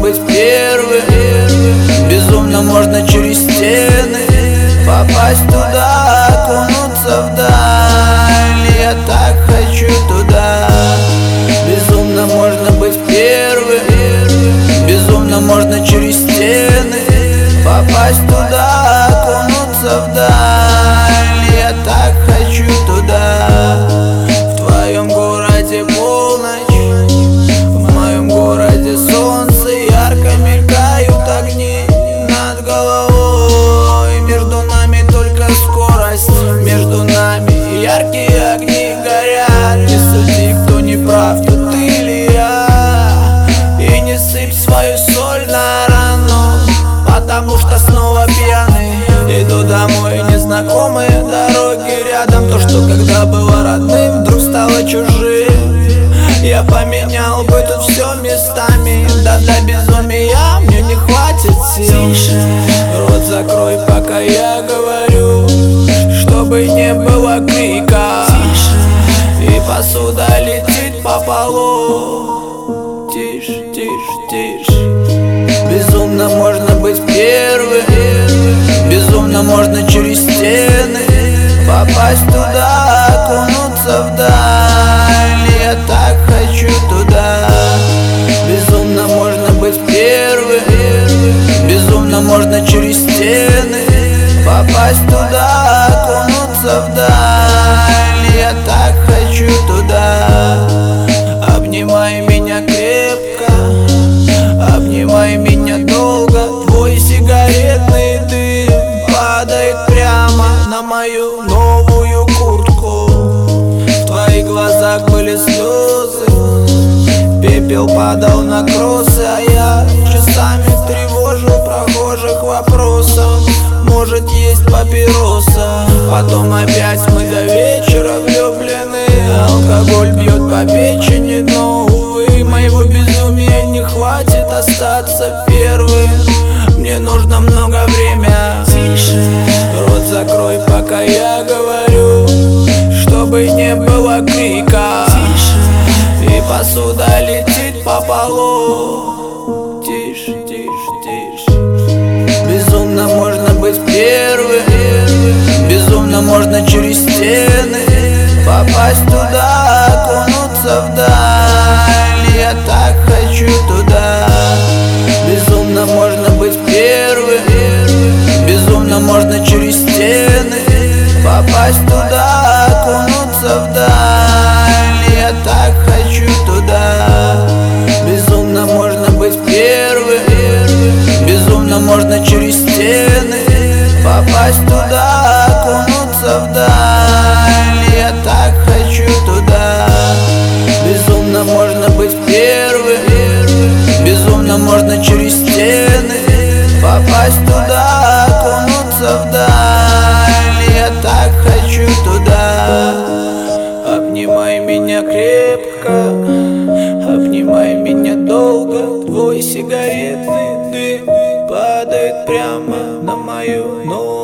быть первым. Безумно можно через стены попасть туда, окунуться вдаль. Я так хочу туда. Безумно можно быть первым. Безумно можно через стены попасть туда, окунуться вдаль. Я так хочу туда. В твоем городе полночь, в моем городе солнце, ярко мелькают огни над головой. Между нами только скорость, между нами яркие огни горят. Не суди, кто не прав, тут ты или я. И не сыпь свою соль на рану, потому что снова пьяный. Иду домой, незнакомые дороги рядом. То, что когда было родным, вдруг стало чужим. Я поменял бы тут все местами. Да для безумия мне не хватит сил. Рот закрой, пока я говорю, чтобы не было крика. И посуда летит по полу. Тише, тише, тише. Безумно можно быть первым. Безумно можно через стены попасть туда, окунуться вдаль. Я так хочу туда. Безумно можно быть первым. Безумно можно через стены попасть туда, окунуться вдаль. Я так хочу туда. Обнимай меня крепко, обнимай меня долго. Твой сигаретный дым падает прямо на мою новую куртку. В твоих глазах были слезы, пепел падал на кроссы. А я часами тревожу прохожих вопросом: может, есть папироса? Потом опять мы до вечера влюблены. Алкоголь бьет по печени, но, увы, моего безумия не хватит остаться первым. Мне нужно много времени. Рот закрой, пока я говорю, чтобы не было крика. И посуда летит по полу. Тише, тише, тише. Безумно можно быть первым. Безумно можно через стены попасть туда, окунуться вдаль. Я так хочу туда. Безумно можно быть первым. Безумно можно через стены попасть туда, окунуться вдаль. Я так хочу туда. Безумно можно быть первым. Безумно можно через стены попасть туда, окунуться вдаль. Я так хочу туда. Безумно можно быть первым. Безумно можно через стены попасть туда, окунуться вдаль. Я так хочу туда. Обнимай меня крепко, обнимай меня долго. Твой сигаретный дым падает прямо на мою ногу.